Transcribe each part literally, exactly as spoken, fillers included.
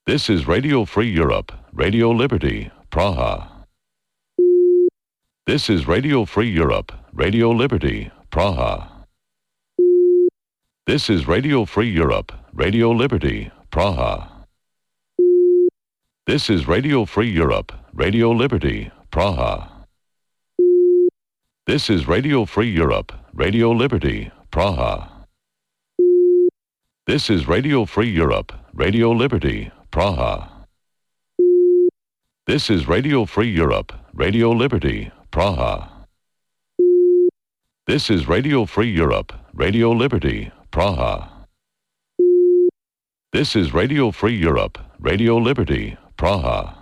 This is Radio Free Europe, Radio Liberty, Praha. This is Radio Free Europe, Radio Liberty, Praha. This is Radio Free Europe, Radio Liberty, Praha. This is Radio Free Europe, Radio Liberty, Praha. This is Radio Free Europe, Radio Liberty, Praha. This is Radio Free Europe, Radio Liberty, Praha. This is Radio Free Europe, Radio Liberty, Praha. This is Radio Free Europe, Radio Liberty, Praha. This is Radio Free Europe, Radio Liberty, Praha.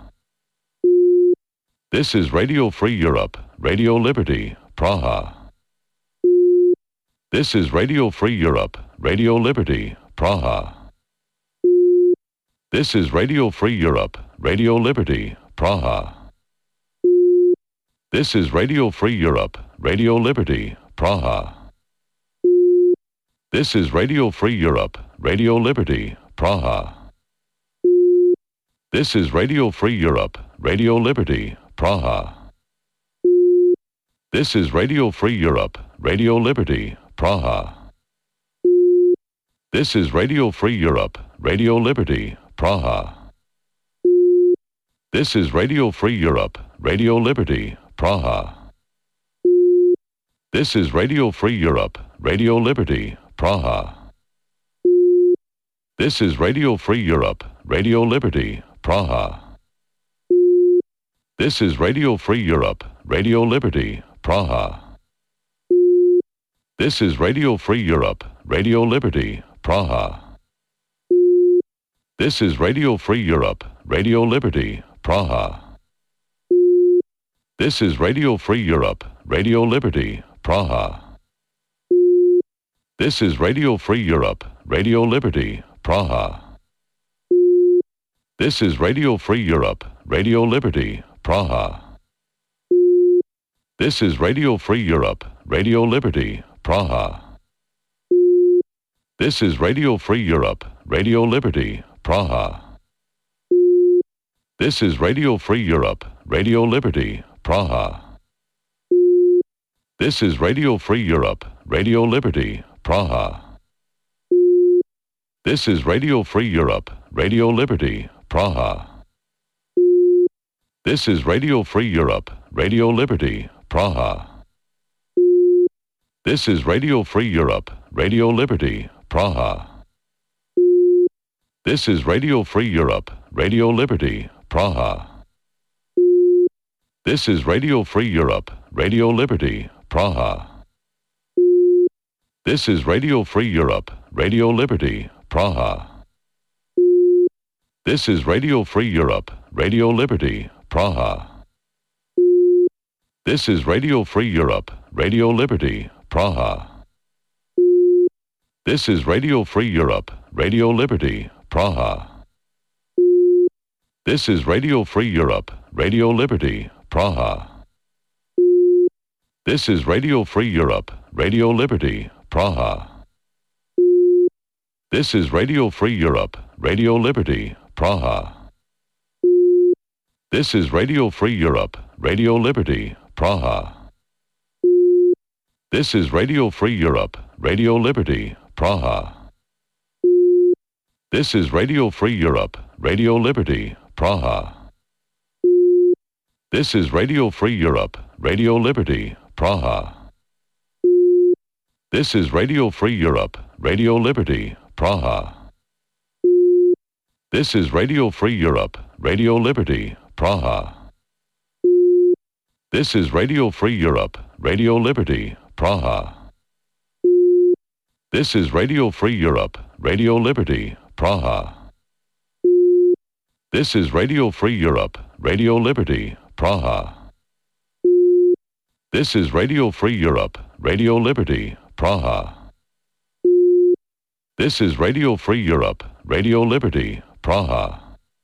This is Radio Free Europe, Radio Liberty, Praha. This is Radio Free Europe, Radio Liberty, Praha. This is Radio Free Europe, Radio Liberty, Praha. This is Radio Free Europe, Radio Liberty, Praha. This is Radio Free Europe, Radio Liberty, Praha. This is Radio Free Europe, Radio Liberty, Praha. This is Radio Free Europe, Radio Liberty, Praha. This is Radio Free Europe, Radio Liberty, Praha. This is Radio Free Europe, Radio Liberty, Praha. This is Radio Free Europe, Radio Liberty, Praha. This is Radio Free Europe, Radio Liberty, Praha. This is Radio Free Europe, Radio Liberty, Praha. This is Radio Free Europe, Radio Liberty, Praha. This is Radio Free Europe, Radio Liberty, Praha. This is Radio Free Europe, Radio Liberty, Praha. This is Radio Free Europe, Radio Liberty, Praha. This is Radio Free Europe, Radio Liberty, Praha. This is Radio Free Europe, Radio Liberty, Praha. This is Radio Free Europe, Radio Liberty, Praha. This is Radio Free Europe, Radio Liberty, Praha. This is Radio Free Europe, Radio Liberty, Praha. This is Radio Free Europe, Radio Liberty, Praha. This is Radio Free Europe, Radio Liberty, Praha. This is Radio Free Europe, Radio Liberty, Praha. This is Radio Free Europe, Radio Liberty, Praha. This is Radio Free Europe, Radio Liberty, Praha. This is Radio Free Europe, Radio Liberty, Praha. This is Radio Free Europe, Radio Liberty, Praha. This is Radio Free Europe, Radio Liberty, Praha. This is Radio Free Europe, Radio Liberty, Praha. This is Radio Free Europe, Radio Liberty, Praha. This is Radio Free Europe, Radio Liberty, Praha. This is Radio Free Europe, Radio Liberty, Praha. This is Radio Free Europe, Radio Liberty, Praha. This is Radio Free Europe, Radio Liberty, Praha. This is Radio Free Europe, Radio Liberty, Praha. This is Radio Free Europe, Radio Liberty, Praha. This is Radio Free Europe, Radio Liberty, Praha. This is Radio Free Europe, Radio Liberty, Praha. This is Radio Free Europe, Radio Liberty, Praha. This is Radio Free Europe, Radio Liberty, Praha. This is Radio Free Europe, Radio Liberty, Praha. This is Radio Free Europe, Radio Liberty, Praha. This is Radio Free Europe, Radio Liberty, Praha.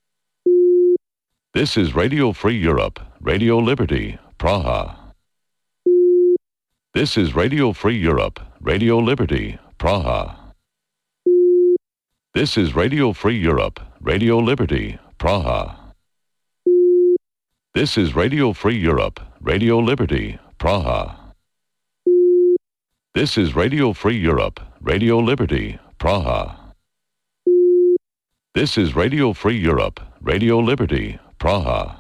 This is Radio Free Europe, Radio Liberty, Praha. This is Radio Free Europe, Radio Liberty, Praha. This is Radio Free Europe, Radio Liberty, Praha. This is Radio Free Europe, Radio Liberty, Praha. This is Radio Free Europe, Radio Liberty, Praha. This is Radio Free Europe, Radio Liberty, Praha.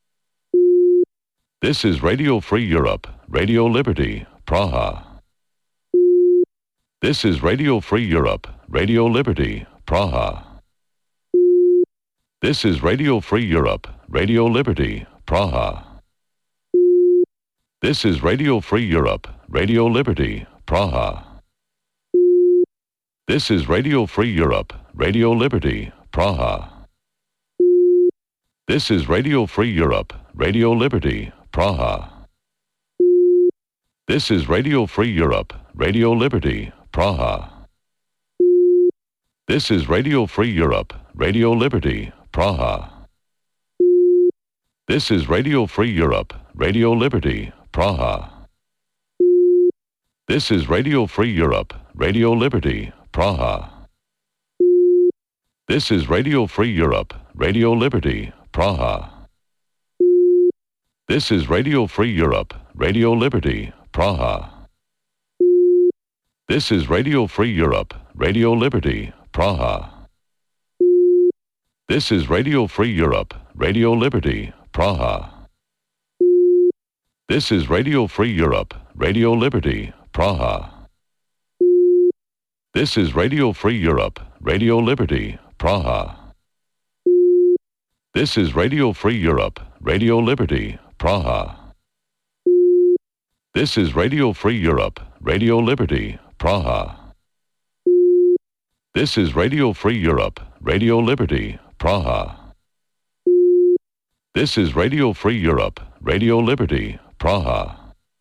This is Radio Free Europe, Radio Liberty, Praha. This is Radio Free Europe, Radio Liberty, Praha. This is Radio Free Europe, Radio Liberty, Praha. This is Radio Free Europe, Radio Liberty, Praha. This is Radio Free Europe, Radio Liberty, Praha. This is Radio Free Europe, Radio Liberty, Praha. This is Radio Free Europe, Radio Liberty, Praha. This is Radio Free Europe, Radio Liberty, Praha. This is Radio Free Europe, Radio Liberty, Praha. This is Radio Free Europe, Radio Liberty, Praha. This is Radio Free Europe, Radio Liberty, Praha. This is Radio Free Europe, Radio Liberty, Praha. This is Radio Free Europe, Radio Liberty, Praha. This is Radio Free Europe, Radio Liberty, Praha. This is Radio Free Europe, Radio Liberty, Praha. This is Radio Free Europe, Radio Liberty, Praha. This is Radio Free Europe, Radio Liberty, Praha. This is Radio Free Europe, Radio Liberty, Praha. This is Radio Free Europe, Radio Liberty, Praha. This is Radio Free Europe, Radio Liberty, Praha.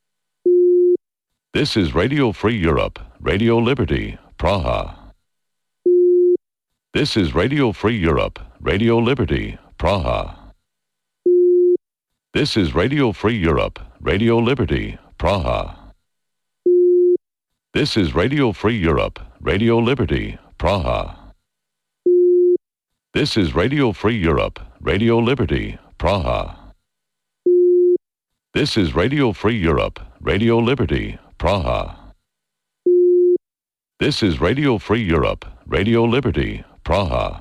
This is Radio Free Europe, Radio Liberty, Praha. This is Radio Free Europe, Radio Liberty, Praha. This is Radio Free Europe, Radio Liberty, Praha. This is Radio Free Europe, Radio Liberty, Praha. This is Radio Free Europe, Radio Liberty, Praha. This is Radio Free Europe, Radio Liberty, Praha. This is Radio Free Europe, Radio Liberty, Praha.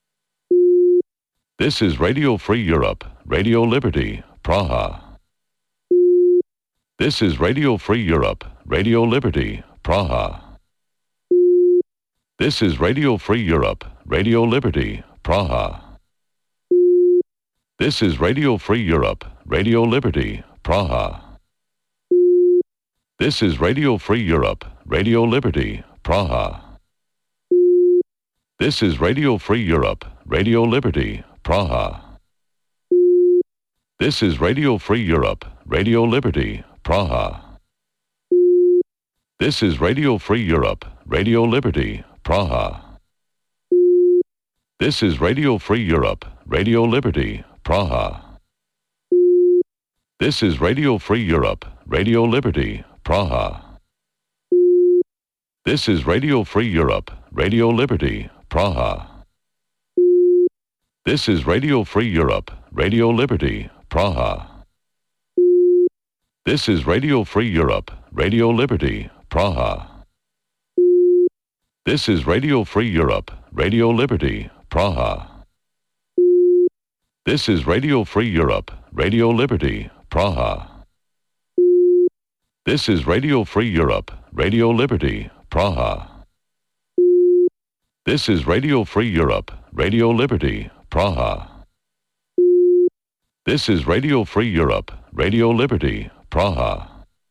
This is Radio Free Europe, Radio Liberty, Praha. This is Radio Free Europe, Radio Liberty, Praha. This is Radio Free Europe, Radio Liberty, Praha. This is Radio Free Europe, Radio Liberty, Praha. This is Radio Free Europe, Radio Liberty, Praha. This is Radio Free Europe, Radio Liberty, Praha. This is Radio Free Europe, Radio Liberty, Praha. This is Radio Free Europe, Radio Liberty, Praha. This is Radio Free Europe, Radio Liberty, Praha. This is Radio Free Europe, Radio Liberty, Praha. This is Radio Free Europe, Radio Liberty, Praha. This is Radio Free Europe, Radio Liberty, Praha. This is Radio Free Europe, Radio Liberty, Praha. This is Radio Free Europe, Radio Liberty, Praha. This is Radio Free Europe, Radio Liberty, Praha. This is Radio Free Europe, Radio Liberty, Praha. This is Radio Free Europe, Radio Liberty, Praha. This is Radio Free Europe, Radio Liberty, Praha.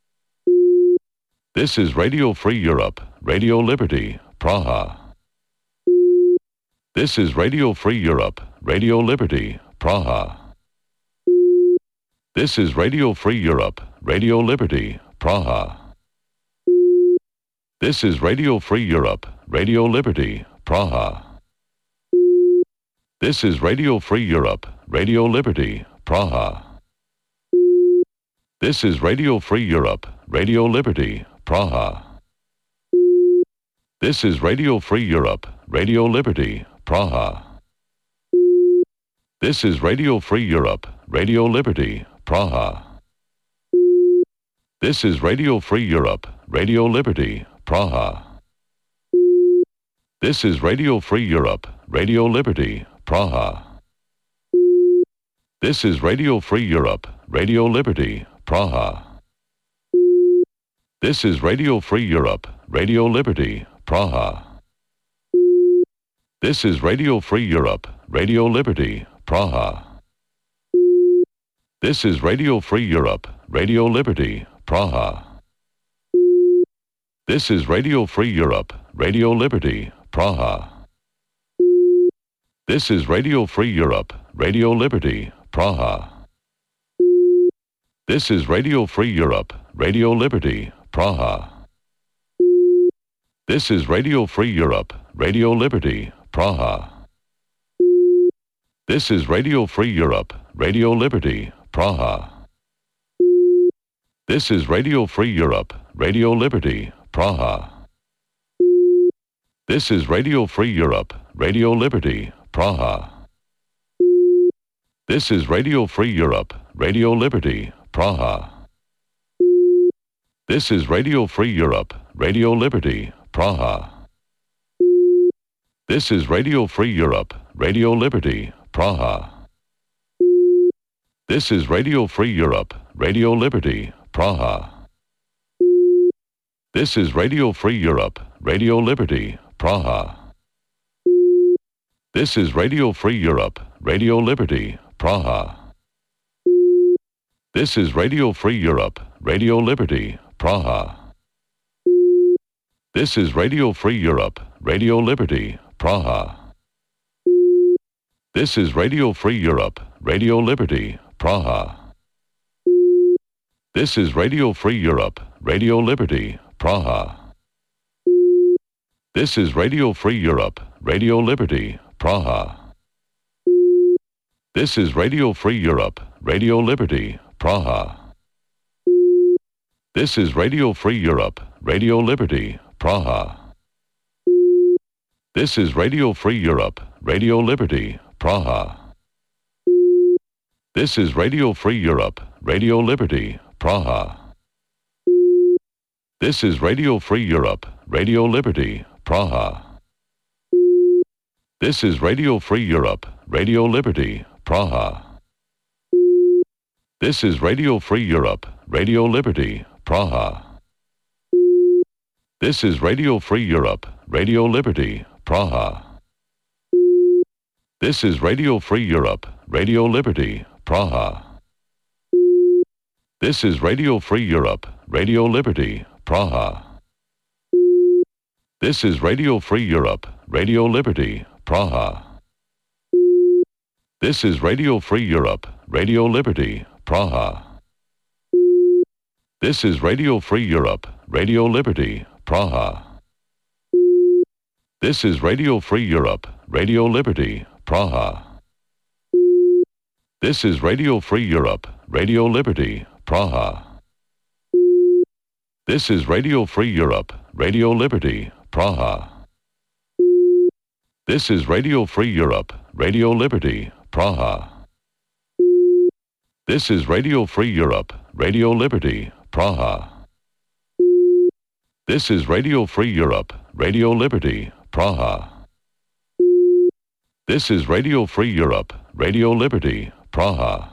This is Radio Free Europe, Radio Liberty, Praha. This is Radio Free Europe, Radio Liberty, Praha. This is Radio Free Europe, Radio Liberty, Praha. This is Radio Free Europe, Radio Liberty, Praha. This is Radio Free Europe, Radio Liberty, Praha. This is Radio Free Europe, Radio Liberty, Praha. This is Radio Free Europe, Radio Liberty, Praha. This is Radio Free Europe, Radio Liberty, Praha. This is Radio Free Europe, Radio Liberty, Praha. This is Radio Free Europe, Radio Liberty, Praha. This is Radio Free Europe, Radio Liberty, Praha. This is Radio Free Europe, Radio Liberty, Praha. This is Radio Free Europe, Radio Liberty, Praha. This is Radio Free Europe, Radio Liberty, Praha. This is Radio Free Europe, Radio Liberty, Praha. This is Radio Free Europe, Radio Liberty, Praha. This is Radio Free Europe, Radio Liberty, Praha. This is Radio Free Europe, Radio Liberty, Praha. This is Radio Free Europe, Radio Liberty, Praha. This is Radio Free Europe, Radio Liberty, Praha. This is Radio Free Europe, Radio Liberty, Praha. This is Radio Free Europe, Radio Liberty, Praha. This is Radio Free Europe, Radio Liberty, Praha. This is Radio Free Europe, Radio Liberty, Praha. This is Radio Free Europe, Radio Liberty, Praha. This is Radio Free Europe, Radio Liberty, Praha. This is Radio Free Europe, Radio Liberty, Praha. This is Radio Free Europe, Radio Liberty, Praha. This is Radio Free Europe, Radio Liberty, Praha. This is Radio Free Europe, Radio Liberty, Praha. This is Radio Free Europe, Radio Liberty, Praha. This is Radio Free Europe, Radio Liberty, Praha. This is Radio Free Europe, Radio Liberty, Praha. This is Radio Free Europe, Radio Liberty, Praha. This is Radio Free Europe, Radio Liberty, Praha. This is Radio Free Europe, Radio Liberty, Praha. This is Radio Free Europe, Radio Liberty, Praha. This is Radio Free Europe, Radio Liberty, Praha. This is Radio Free Europe, Radio Liberty, Praha. This is Radio Free Europe, Radio Liberty, Praha. This is Radio Free Europe, Radio Liberty, Praha. This is Radio Free Europe, Radio Liberty, Praha. This is Radio Free Europe, Radio Liberty, Praha. This is Radio Free Europe, Radio Liberty, Praha. This is Radio Free Europe, Radio Liberty, Praha. This is Radio Free Europe, Radio Liberty, Praha. This is Radio Free Europe, Radio Liberty, Praha. This is Radio Free Europe, Radio Liberty, Praha. This is Radio Free Europe, Radio Liberty, Praha. This is Radio Free Europe, Radio Liberty, Praha. This is Radio Free Europe, Radio Liberty, Praha. This is Radio Free Europe, Radio Liberty, Praha.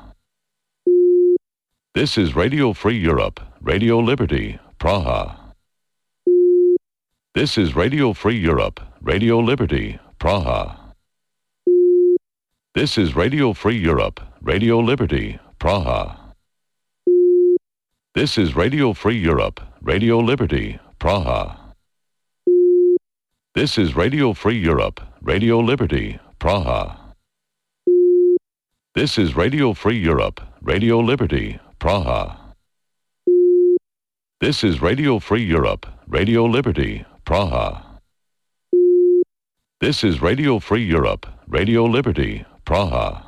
This is Radio Free Europe, Radio Liberty, Praha. This is Radio Free Europe, Radio Liberty, Praha. This is Radio Free Europe, Radio Liberty, Praha. This is Radio Free Europe, Radio Liberty, Praha. This is Radio Free Europe, Radio Liberty, Praha. This is Radio Free Europe, Radio Liberty, Praha. This is Radio Free Europe, Radio Liberty, Praha. This is Radio Free Europe, Radio Liberty, Praha.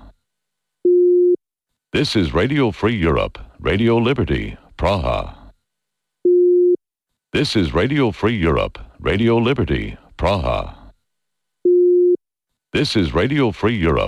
This is Radio Free Europe, Radio Liberty, Praha. This is Radio Free Europe, Radio Liberty, Praha. This is Radio Free Europe.